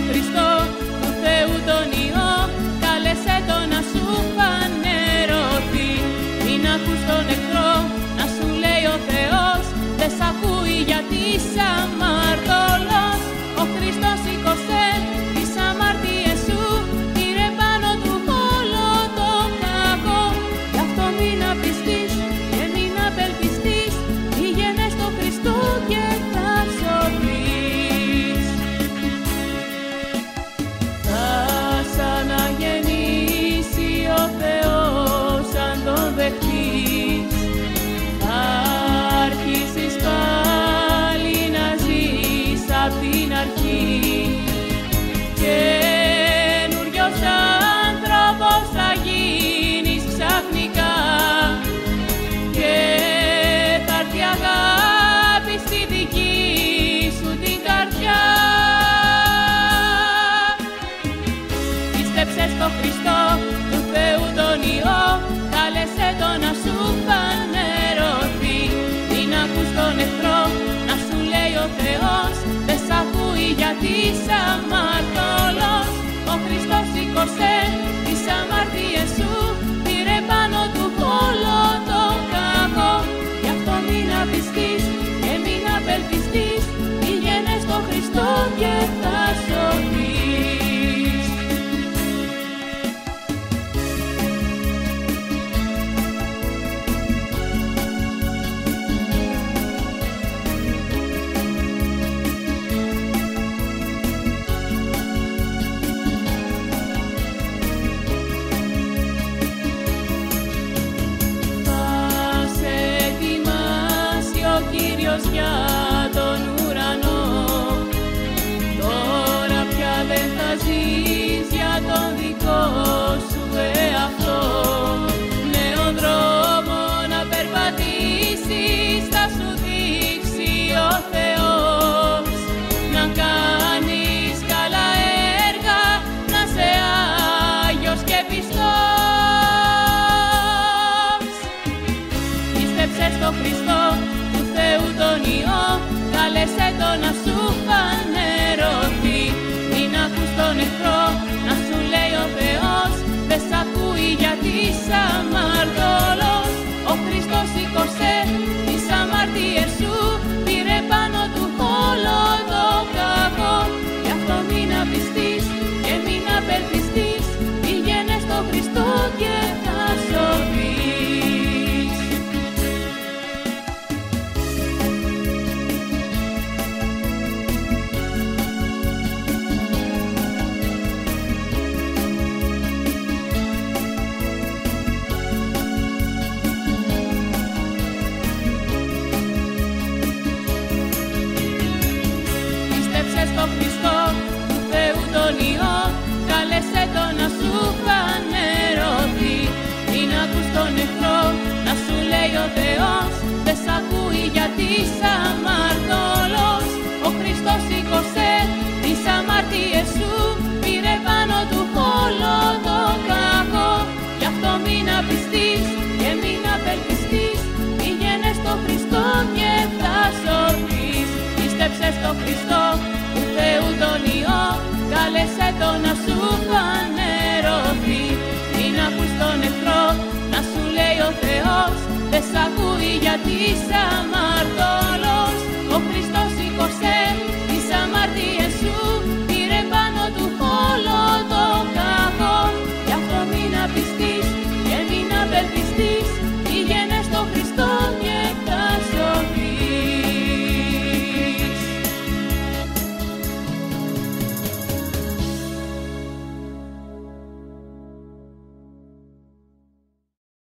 Χριστό, του Θεού τον Υιό, κάλεσέ τον να σου φανερωθεί. Μην ακούς τον εχθρό να σου λέει ο Θεός, δεν σ' ακούει γιατί είσαι αμαρτωλός. Ο Χριστός σήκωσε τις αμαρτίες σου, πήρε πάνω του όλο το κακό. Γι' αυτό μην απιστείς και μην απελπιστείς, πήγαινε στο Χριστό και θα σωθείς. Θα σ' αναγεννήσει ο Θεός αν τον δεχτείς, θα αρχίσεις πάλι να ζεις απ' την αρχή. Καινούριος άνθρωπος θα γίνεις ξαφνικά και θα έρθει αγάπη στη δική σου την καρδιά. Πίστεψε στο Χριστό, του Θεού τον Υιό, κάλεσέ τον να σου φανερωθεί. Μην ακούς τον εχθρό να σου λέει ο Θεός, δεν σ' ακούει γιατί είσαι αμαρτωλός. Ο Χριστός σήκωσε τις αμαρτίες σου, πήρε πάνω του όλο το κακό. Γι' αυτό μην απιστείς και μην απελπιστείς, πήγαινε στο Χριστό και θα σωθείς. Για τον ουρανό, τώρα πια δεν θα ζεις για τον δικό σου εαυτό. Νέον δρόμο να περπατήσεις θα σου δείξει ο Θεός, να κάνεις καλά έργα, να σε Άγιος και πιστός. Πίστεψε στο Χριστό, Θεού τον Υιό, κάλεσέ τον να σου φανερωθεί. Μην ακούς τον εχθρό να σου λέει ο Θεός, δεν σ' ακούει γιατί είσαι αμαρτωλός. Ο Χριστός σήκωσε τις αμαρτίες σου, πήρε πάνω του όλο το κακό. Γι' αυτό μην απιστείς και μην απελπιστείς, πήγαινε στο Χριστό και θα σωθείς. Στο Χριστό, του Θεού τον Υιό, κάλεσέ τον να σου φανερωθεί. Μην ακούς τον εχθρό να σου λέει ο Θεός, δεν σ' ακούει γιατί είσαι αμαρτωλός. Ο Χριστός σήκωσε τις αμαρτίες σου, πήρε πάνω του όλο το κακό. Γι' αυτό μην απιστείς και μην απελπιστείς, πήγαινε στο Χριστό και θα σωθείς. Πίστεψε στο Χριστό, του Θεού τον Υιό, κάλεσέ τον να σου φανερωθεί. Μην ακούς τον εχθρό να σου λέει ο Θεός, δεν σ' ακούει γιατί είσαι αμαρτωλός.